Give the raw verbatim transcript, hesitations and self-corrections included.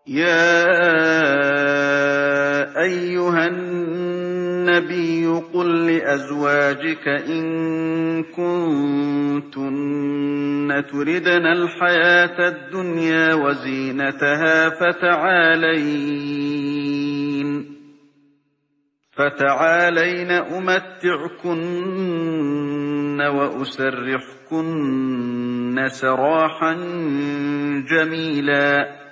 يَا أَيُّهَا النَّبِيُّ قُل لِّأَزْوَاجِكَ إِن كُنتُنَّ تُرِدْنَ الْحَيَاةَ الدُّنْيَا وَزِينَتَهَا فَتَعَالَيْنَ أُمَتِّعْكُنَّ وَأُسَرِّحْكُنَّ سَرَاحًا جَمِيلًا